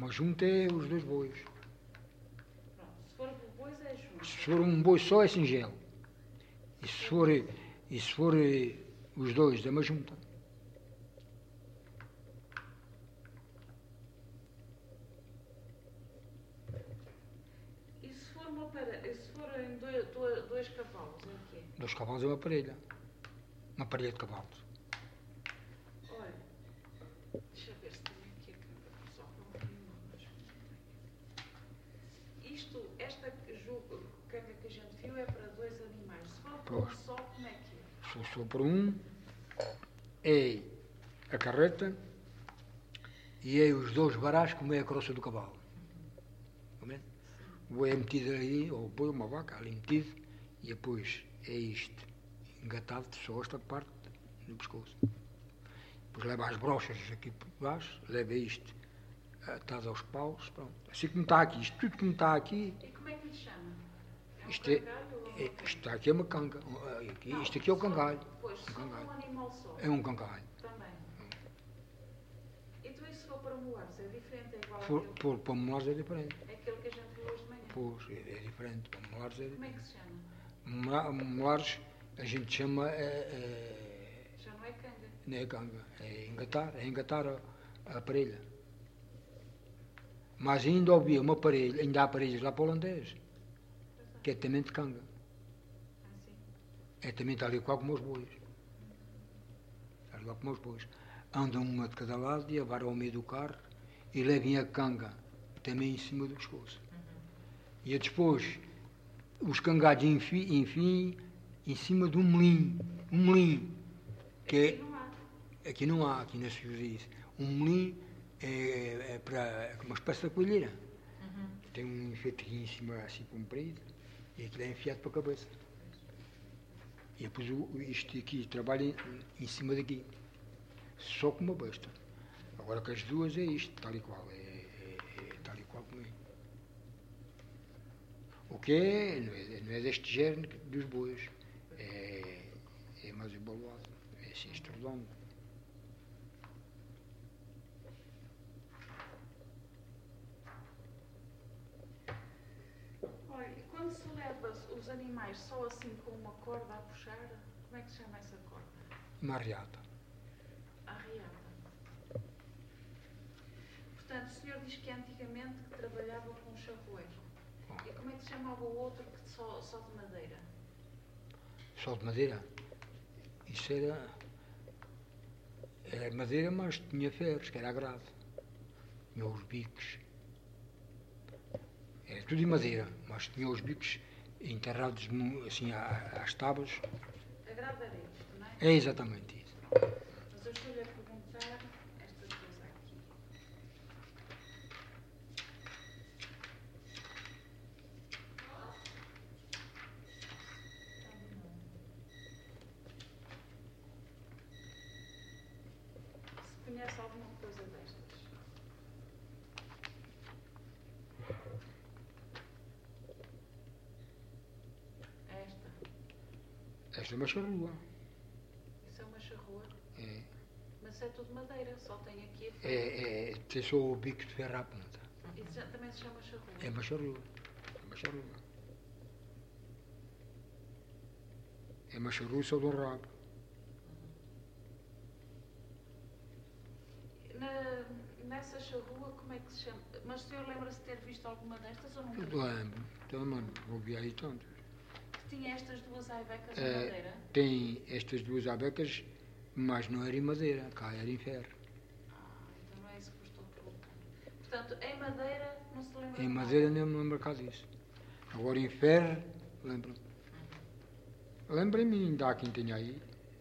Uma junta é os dois bois. Pronto, se for bois é junto. Se for um boi só é singelo. E se for os dois é uma junta. E se for em dois cavalos, é o quê? 2 cavalos é uma parelha. Uma parelha de cavalos. Olha, deixa eu ver se tenho aqui a câmera, só para um bocadinho. Esta canga que a gente viu é para 2 animais. Se for para um só, como é que é? Se for para um, é a carreta e é os 2 varás como é a croça do cavalo. Está bem? O boi é metido aí, ou o boi, uma vaca, ali metido, e depois é isto, engatado só esta parte no pescoço. Depois leva as brochas aqui por baixo, leva isto atado aos paus, pronto. Assim como está aqui, isto tudo como está aqui. E como é que lhe chama? É um Isto cangalho ou isto aqui é uma canga. Isto aqui é o cangalho. Pois, Um só cangalho. um animal só. É um cangalho. Também. Então e se for para mulares, é diferente, é igual Para molares é diferente. é aquele que a gente viu hoje de manhã. Pois, é diferente. Para molares é Como é diferente. que se chama? Molares a gente chama. Já não é canga. Não é canga, é engatar a parelha. Mas ainda havia uma parelha, ainda há parelhas lá para o holandês, que é também de canga. Assim. É também tal e qual como os bois. Tal e qual como os bois. Andam uma de cada lado e a vara ao meio do carro e levem a canga também em cima do pescoço. E depois os cangalhos enfim em cima de um molinho. Um molinho. Que Aqui não há. aqui não se usa isso. Um molinho é uma espécie de colheira. Tem um enfeitezinho em cima assim comprido e aquilo é enfiado para a cabeça. E depois isto aqui trabalha em cima daqui. Só com uma besta. Agora que as duas é isto, tal e qual. É tal e qual como é. O que não é deste género dos bois. É mais embalado. É assim, este redondo. Olha, e quando se leva os animais só assim com uma corda a puxar, como é que se chama essa corda? Uma arreata. Arriada. Portanto, o senhor diz que antigamente que trabalhava com charroeiro. E como é que se chamava o outro que só de madeira? Só de madeira. Isso era madeira, mas tinha ferros, que era agrado. Tinha os bicos. Era tudo de madeira, mas tinha os bicos enterrados assim às tábuas. Agrado era isto, não é? É exatamente isso. Mas eu estou-lhe a perguntar esta coisa aqui. Se conhece alguma coisa destas? Esta é uma charrua. Isso é uma charrua? É, Mas é tudo madeira, só tem aqui a ferro. tem só o bico de ferro à ponta. Isso também se chama charrua? É uma charrua. É uma charrua. É uma charrua só do rabo. Nessa charrua, como é que se chama? Mas o senhor lembra-se de ter visto alguma destas ou nunca? Lembro. Então, mano, vou ver aí tanto. Que tinha estas duas aivecas em madeira? Tem estas duas abecas, mas não era em madeira, cá era em ferro. Então não é isso que eu estou a perguntar. Portanto, em madeira não se lembra Em de madeira nada. nem me lembro cá disso. Agora em ferro, lembro-me. Lembra-me, ainda há quem tenha aí.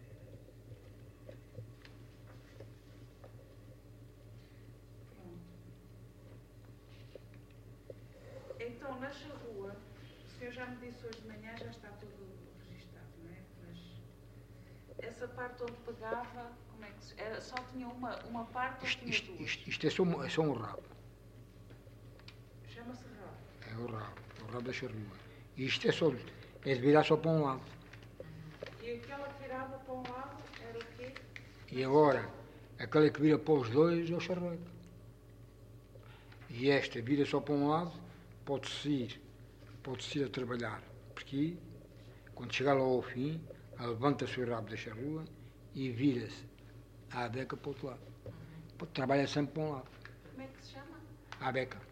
Então, na charrua, o senhor já me disse hoje de manhã, já está tudo registado, não é? Mas essa parte onde pegava, como é que se... Era, só tinha uma parte ou tinha duas? Isto é só um rabo. Chama-se rabo. É o rabo da charrua. E isto é de virar só para um lado. E aquela que virava para um lado era o quê? E agora, aquela que vira para os dois é o charreco. e esta vira só para um lado, pode-se ir a trabalhar. Porque quando chegar lá ao fim, levanta-se o rabo da charrua e vira-se à beca para o outro lado. Trabalha sempre para um lado. Como é que se chama? À beca.